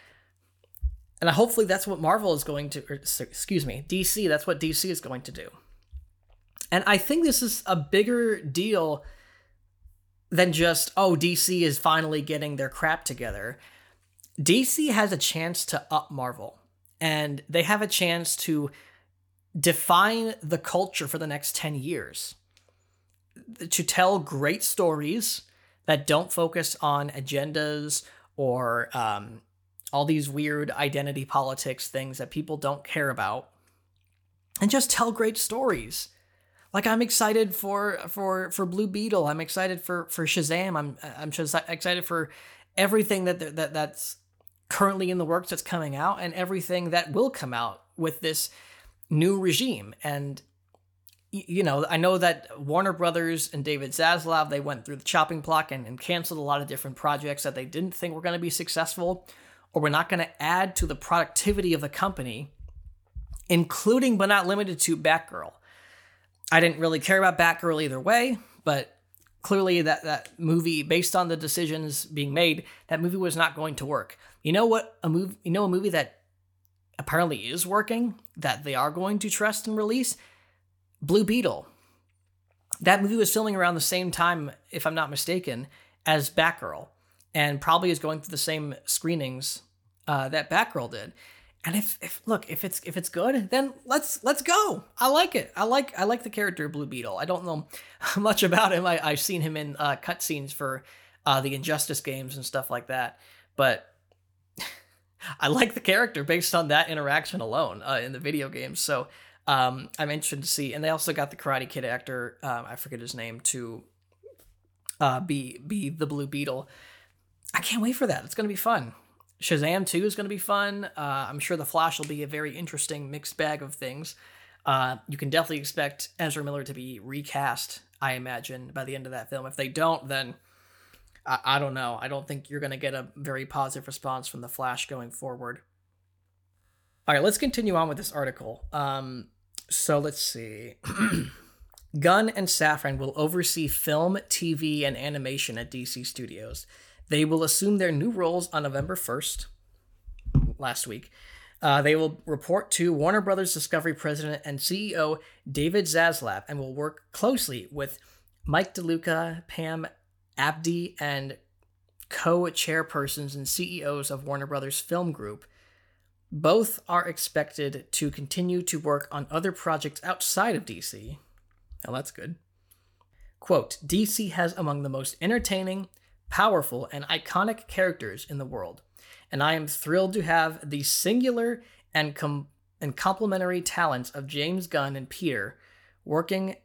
And hopefully that's what Marvel is going to, or, excuse me, D C, that's what D C is going to do. And I think this is a bigger deal than just, oh, D C is finally getting their crap together. D C has a chance to up Marvel, and they have a chance to define the culture for the next ten years. To tell great stories that don't focus on agendas or um, all these weird identity politics things that people don't care about. and just tell great stories. Like, I'm excited for for for Blue Beetle. I'm excited for for Shazam. I'm I'm just excited for everything that that that's currently in the works that's coming out, and everything that will come out with this new regime. And you know, I know that Warner Brothers and David Zaslav, they went through the chopping block and, and canceled a lot of different projects that they didn't think were going to be successful or were not going to add to the productivity of the company, including but not limited to Batgirl. I didn't really care about Batgirl either way, but clearly that, that movie, based on the decisions being made, that movie was not going to work. You know what? A movie, you know, a movie that apparently is working, that they are going to trust and release? Blue Beetle. That movie was filming around the same time, if I'm not mistaken, as Batgirl, and probably is going through the same screenings uh, that Batgirl did. And if, if look, if it's if it's good, then let's let's go. I like it. I like I like the character of Blue Beetle. I don't know much about him. I, I've seen him in uh, cutscenes for uh, the Injustice games and stuff like that, but I like the character based on that interaction alone uh, in the video games. So. Um, I'm interested to see, and they also got the Karate Kid actor, um, I forget his name, to uh, be be the Blue Beetle. I can't wait for that. It's going to be fun. Shazam two is going to be fun. Uh, I'm sure The Flash will be a very interesting mixed bag of things. Uh, you can definitely expect Ezra Miller to be recast, I imagine, by the end of that film. If they don't, then I, I don't know. I don't think you're going to get a very positive response from The Flash going forward. All right, let's continue on with this article. Um, so let's see. Gunn and Safran will oversee film, T V, and animation at D C Studios. They will assume their new roles on November first, last week. Uh, they will report to Warner Brothers Discovery president and C E O David Zaslav and will work closely with Mike DeLuca, Pam Abdi, and co-chairpersons and C E Os of Warner Brothers Film Group. Both are expected to continue to work on other projects outside of D C. Now that's good. Quote, D C has among the most entertaining, powerful, and iconic characters in the world, and I am thrilled to have the singular and com- and complementary talents of James Gunn and Peter working,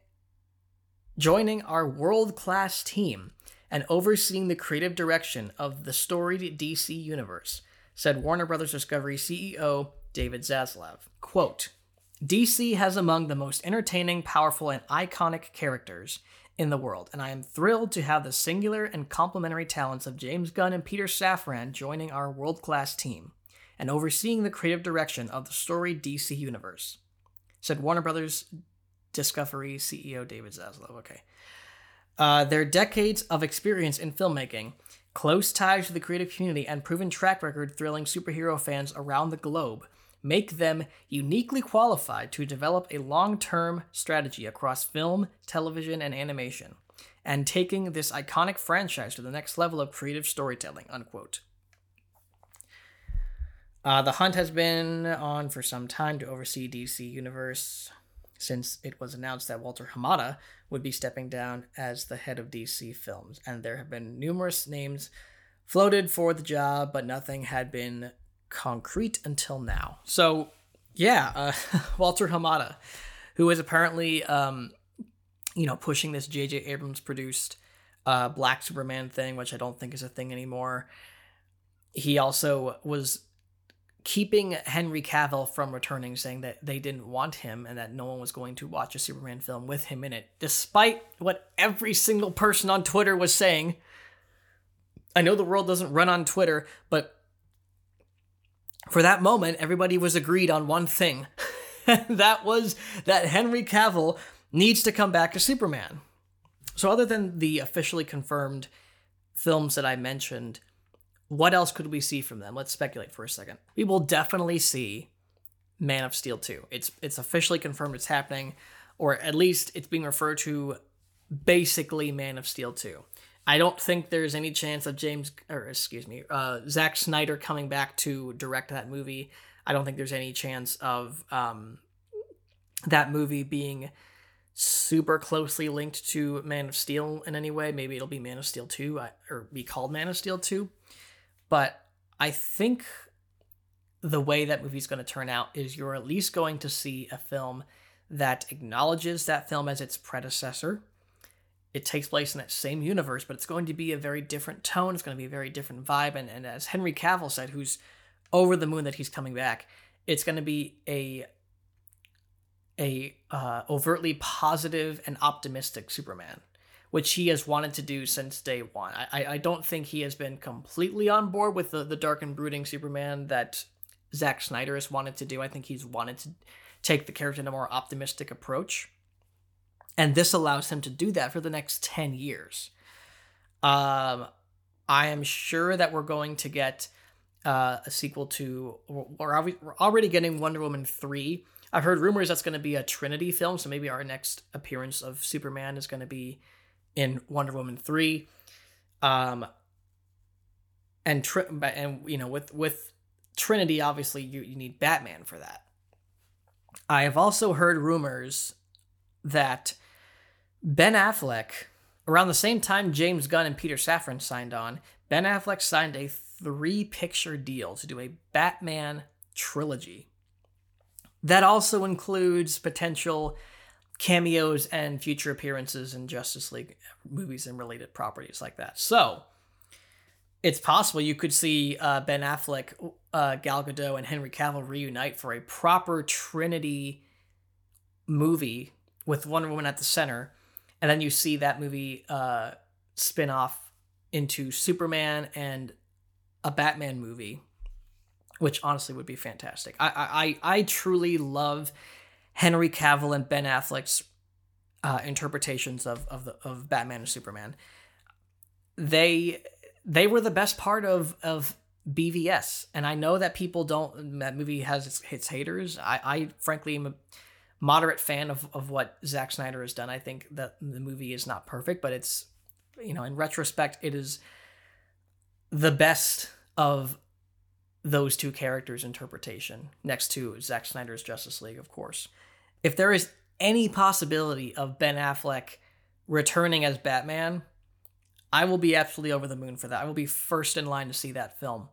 joining our world-class team and overseeing the creative direction of the storied D C universe, said Warner Brothers Discovery C E O David Zaslav. Quote, D C has among the most entertaining, powerful, and iconic characters in the world, and I am thrilled to have the singular and complementary talents of James Gunn and Peter Safran joining our world-class team and overseeing the creative direction of the storied D C universe, said Warner Brothers Discovery C E O David Zaslav. Okay. Uh, their decades of experience in filmmaking, close ties to the creative community, and proven track record thrilling superhero fans around the globe make them uniquely qualified to develop a long-term strategy across film, television, and animation, and taking this iconic franchise to the next level of creative storytelling, unquote. Uh, the hunt has been on for some time to oversee D C Universe since it was announced that Walter Hamada would be stepping down as the head of D C Films, and there have been numerous names floated for the job, but nothing had been concrete until now. So, yeah, uh, Walter Hamada, who is apparently, um, you know, pushing this J J Abrams produced uh, Black Superman thing, which I don't think is a thing anymore. He also was keeping Henry Cavill from returning, saying that they didn't want him and that no one was going to watch a Superman film with him in it, despite what every single person on Twitter was saying. I know the world doesn't run on Twitter, but for that moment, everybody was agreed on one thing. That was that Henry Cavill needs to come back as Superman. So other than the officially confirmed films that I mentioned, what else could we see from them? Let's speculate for a second. We will definitely see Man of Steel two. It's it's officially confirmed it's happening, or at least it's being referred to basically Man of Steel two. I don't think there's any chance of James, or excuse me, uh, Zack Snyder coming back to direct that movie. I don't think there's any chance of um, that movie being super closely linked to Man of Steel in any way. Maybe it'll be Man of Steel two, or be called Man of Steel two. But I think the way that movie's going to turn out is you're at least going to see a film that acknowledges that film as its predecessor. It takes place in that same universe, but it's going to be a very different tone. It's going to be a very different vibe. And, and as Henry Cavill said, who's over the moon that he's coming back, it's going to be a a uh, overtly positive and optimistic Superman, which he has wanted to do since day one. I, I don't think he has been completely on board with the, the dark and brooding Superman that Zack Snyder has wanted to do. I think he's wanted to take the character in a more optimistic approach. And this allows him to do that for the next ten years. Um, I am sure that we're going to get uh, a sequel to, we're, we're already getting Wonder Woman three. I've heard rumors that's going to be a Trinity film, so maybe our next appearance of Superman is going to be in Wonder Woman three. Um, and, and you know, with, with Trinity, obviously, you, you need Batman for that. I have also heard rumors that Ben Affleck, around the same time James Gunn and Peter Safran signed on, Ben Affleck signed a three-picture deal to do a Batman trilogy. That also includes potential cameos and future appearances in Justice League movies and related properties like that. So, it's possible you could see uh, Ben Affleck, uh, Gal Gadot, and Henry Cavill reunite for a proper Trinity movie with Wonder Woman at the center, and then you see that movie uh, spin off into Superman and a Batman movie, which honestly would be fantastic. I I I truly love Henry Cavill and Ben Affleck's uh, interpretations of of the, of Batman and Superman. They they were the best part of of B V S, and I know that people don't. That movie has its, its haters. I I frankly am a moderate fan of of what Zack Snyder has done. I think that the movie is not perfect, but it's, you know, in retrospect, it is the best of those two characters' interpretation, next to Zack Snyder's Justice League, of course. If there is any possibility of Ben Affleck returning as Batman, I will be absolutely over the moon for that. I will be first in line to see that film.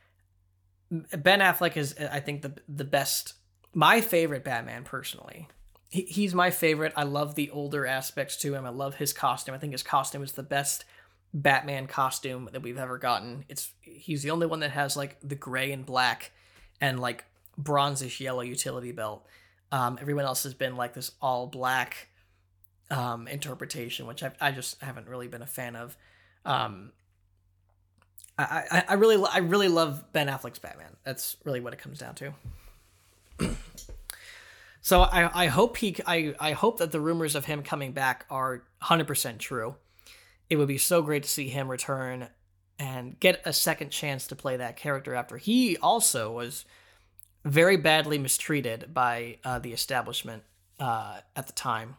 Ben Affleck is, I think, the the best, my favorite Batman, personally. He, he's my favorite. I love the older aspects to him. I love his costume. I think his costume is the best Batman costume that we've ever gotten. It's he's the only one that has like the gray and black and like bronzish yellow utility belt. Um, everyone else has been like this all black um, interpretation, which I, I just haven't really been a fan of. Um, I, I I really I really love Ben Affleck's Batman. That's really what it comes down to. So I I hope he I I hope that the rumors of him coming back are one hundred percent true. It would be so great to see him return and get a second chance to play that character after he also was very badly mistreated by uh, the establishment uh, at the time.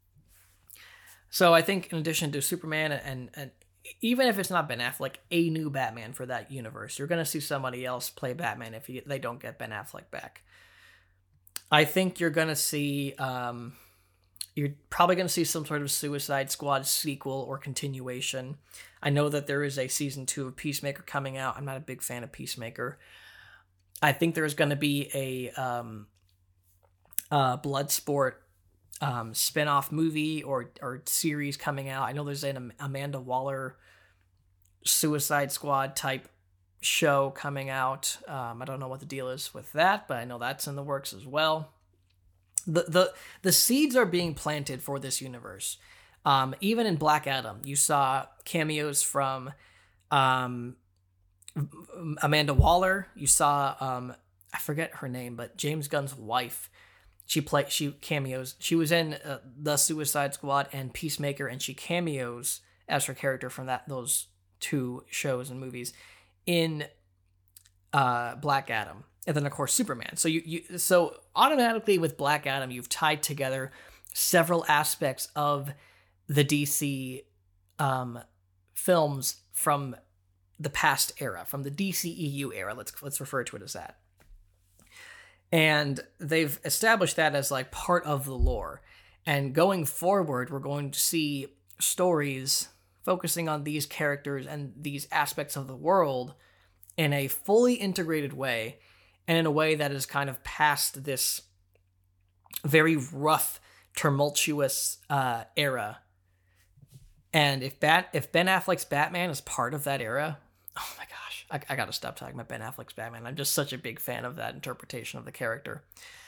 So I think in addition to Superman and, and even if it's not Ben Affleck, a new Batman for that universe, you're going to see somebody else play Batman if he, they don't get Ben Affleck back. I think you're going to see... Um, You're probably going to see some sort of Suicide Squad sequel or continuation. I know that there is a season two of Peacemaker coming out. I'm not a big fan of Peacemaker. I think there's going to be a um, uh, Bloodsport um, spin-off movie or, or series coming out. I know there's an Amanda Waller Suicide Squad type show coming out. Um, I don't know what the deal is with that, but I know that's in the works as well. The, the the seeds are being planted for this universe. Um, even in Black Adam, you saw cameos from um, Amanda Waller. You saw, um, I forget her name, but James Gunn's wife. She played, she cameos. She was in uh, The Suicide Squad and Peacemaker, and she cameos as her character from that those two shows and movies in uh, Black Adam. And then, of course, Superman. So you, you so automatically with Black Adam, you've tied together several aspects of the D C um, films from the past era, from the D C E U era. Let's let's refer to it as that. And they've established that as like part of the lore. And going forward, we're going to see stories focusing on these characters and these aspects of the world in a fully integrated way. And in a way that is kind of past this very rough, tumultuous uh, era. And if Bat if Ben Affleck's Batman is part of that era, oh my gosh, I, I gotta stop talking about Ben Affleck's Batman. I'm just such a big fan of that interpretation of the character.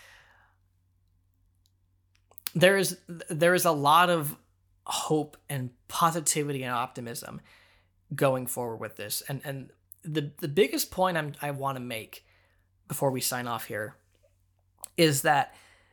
There is there is a lot of hope and positivity and optimism going forward with this. And and the the biggest point I'm, I want to make before we sign off here is that,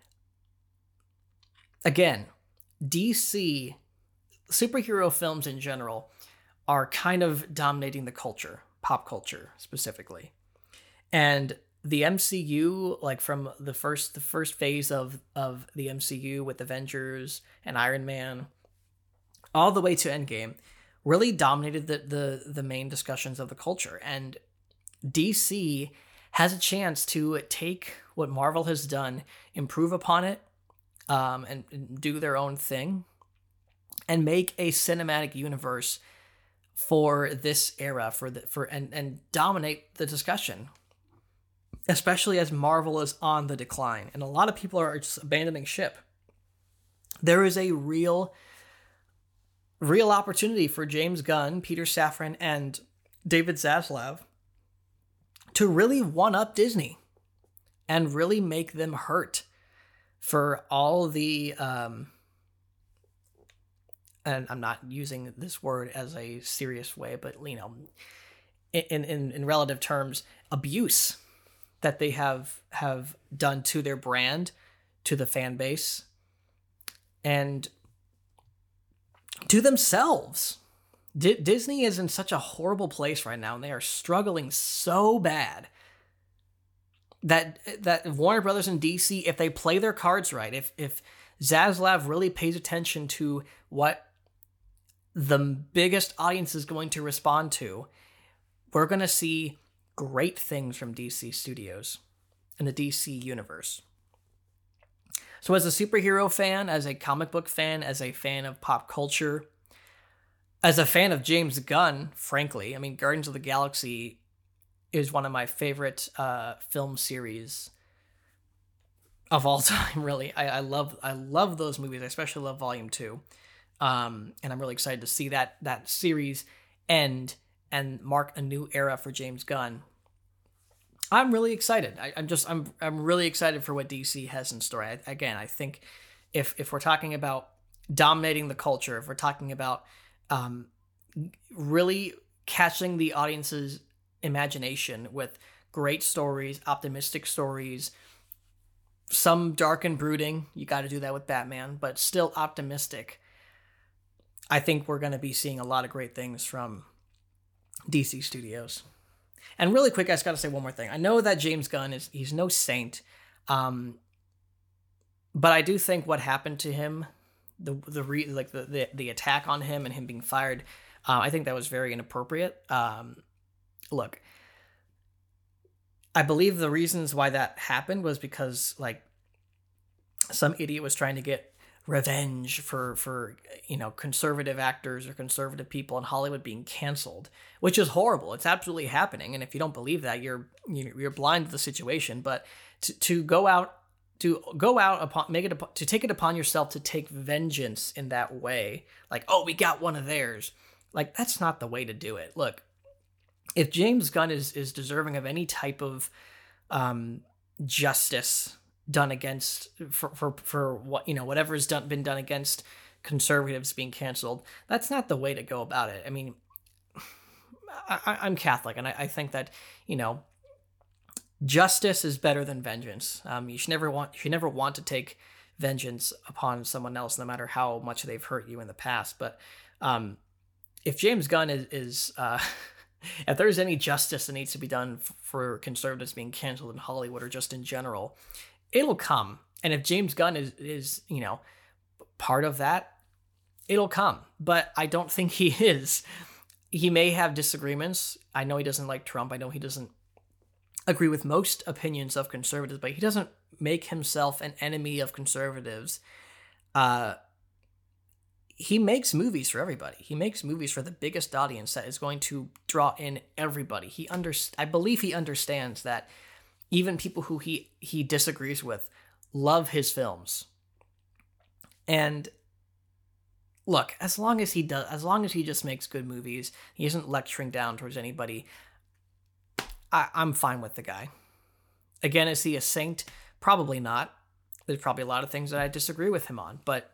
again, D C superhero films in general are kind of dominating the culture, pop culture specifically. And the M C U, like from the first the first phase of of the M C U with Avengers and Iron Man, all the way to Endgame, really dominated the the the main discussions of the culture. And D C has a chance to take what Marvel has done, improve upon it, um, and, and do their own thing, and make a cinematic universe for this era, for the for and and dominate the discussion. Especially as Marvel is on the decline, and a lot of people are just abandoning ship. There is a real, real opportunity for James Gunn, Peter Safran, and David Zaslav to really one-up Disney and really make them hurt for all the, um, and I'm not using this word as a serious way, but, you know, in in, in relative terms, abuse that they have have done to their brand, to the fan base, and to themselves. D- Disney is in such a horrible place right now, and they are struggling so bad that that Warner Brothers and D C, if they play their cards right, if if Zaslav really pays attention to what the biggest audience is going to respond to, we're going to see great things from D C Studios and the D C universe. So as a superhero fan, as a comic book fan, as a fan of pop culture, as a fan of James Gunn, frankly, I mean, Guardians of the Galaxy is one of my favorite uh, film series of all time, really. I, I love I love those movies. I especially love Volume two. Um, and I'm really excited to see that that series end and mark a new era for James Gunn. I'm really excited. I, I'm just I'm I'm really excited for what D C has in store. I, again, I think if if we're talking about dominating the culture, if we're talking about um, really catching the audience's imagination with great stories, optimistic stories, some dark and brooding, you got to do that with Batman, but still optimistic, I think we're going to be seeing a lot of great things from D C Studios. And really quick, I just got to say one more thing. I know that James Gunn is he's no saint, um, but I do think what happened to him, the the re, like the, the the attack on him and him being fired, uh, I think that was very inappropriate. Um, look, I believe the reasons why that happened was because like some idiot was trying to get revenge for for you know conservative actors or conservative people in Hollywood being canceled, which is horrible. It's absolutely happening, and if you don't believe that, you're you're blind to the situation. But to to go out to go out upon make it to take it upon yourself to take vengeance in that way, like, oh, we got one of theirs, like, that's not the way to do it. Look, if James Gunn is is deserving of any type of um, justice done against for, for for what you know whatever has done been done against conservatives being canceled, that's not the way to go about it. I mean, I, I'm Catholic, and I, I think that you know justice is better than vengeance. Um, you should never want you should never want to take vengeance upon someone else, no matter how much they've hurt you in the past. But um, if James Gunn is, is uh, if there's any justice that needs to be done for conservatives being canceled in Hollywood or just in general, it'll come. And if James Gunn is, is, you know, part of that, it'll come. But I don't think he is. He may have disagreements. I know he doesn't like Trump. I know he doesn't agree with most opinions of conservatives, but he doesn't make himself an enemy of conservatives. Uh, he makes movies for everybody. He makes movies for the biggest audience that is going to draw in everybody. He under, I believe he understands that even people who he, he disagrees with love his films. And look, as long as he does, as long as he just makes good movies, he isn't lecturing down towards anybody, I, I'm fine with the guy. Again, is he a saint? Probably not. There's probably a lot of things that I disagree with him on, but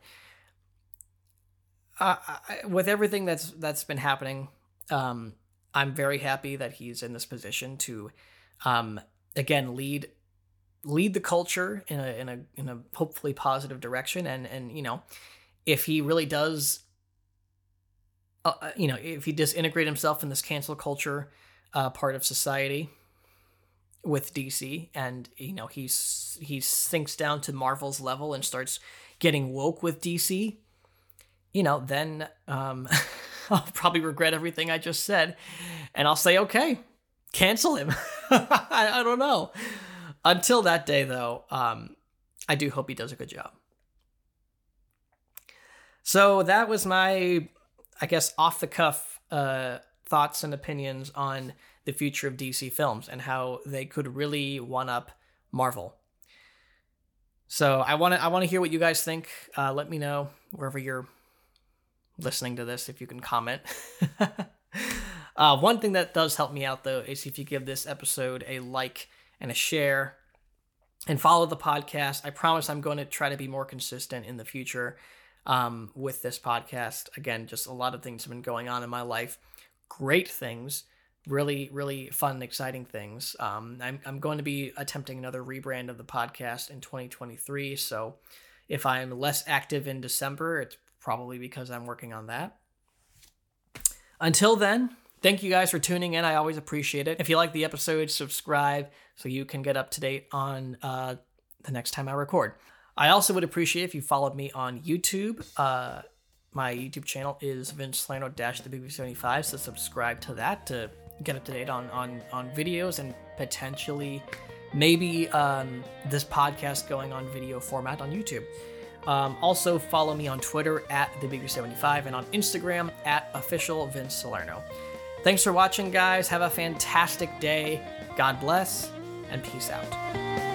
uh, I, with everything that's that's been happening, um, I'm very happy that he's in this position to, um, again, lead lead the culture in a in a in a hopefully positive direction, and and you know, if he really does, uh, you know, if he does integrate himself in this cancel culture uh, part of society with D C, and you know, he's he sinks down to Marvel's level and starts getting woke with D C, you know, then um, I'll probably regret everything I just said, and I'll say, okay, cancel him. I, I don't know. Until that day, though, um, I do hope he does a good job. So that was my, I guess, off-the-cuff uh, thoughts and opinions on the future of D C films and how they could really one-up Marvel. So I want to I want to hear what you guys think. Uh, let me know wherever you're listening to this, if you can comment. uh, one thing that does help me out, though, is if you give this episode a like and a share and follow the podcast. I promise I'm going to try to be more consistent in the future um, with this podcast. Again, just a lot of things have been going on in my life. Great things. Really, really fun and exciting things. Um, I'm, I'm going to be attempting another rebrand of the podcast in twenty twenty-three. So if I'm less active in December, it's probably because I'm working on that. Until then, thank you guys for tuning in. I always appreciate it. If you like the episode, subscribe so you can get up to date on uh, the next time I record. I also would appreciate if you followed me on YouTube. Uh, my YouTube channel is Vince Salerno the Big V seventy-five, so subscribe to that to get up to date on on on videos and potentially maybe um, this podcast going on video format on YouTube. Um, also follow me on Twitter at the Big V seventy-five and on Instagram at official Vince Salerno. Thanks for watching, guys. Have a fantastic day. God bless, and peace out.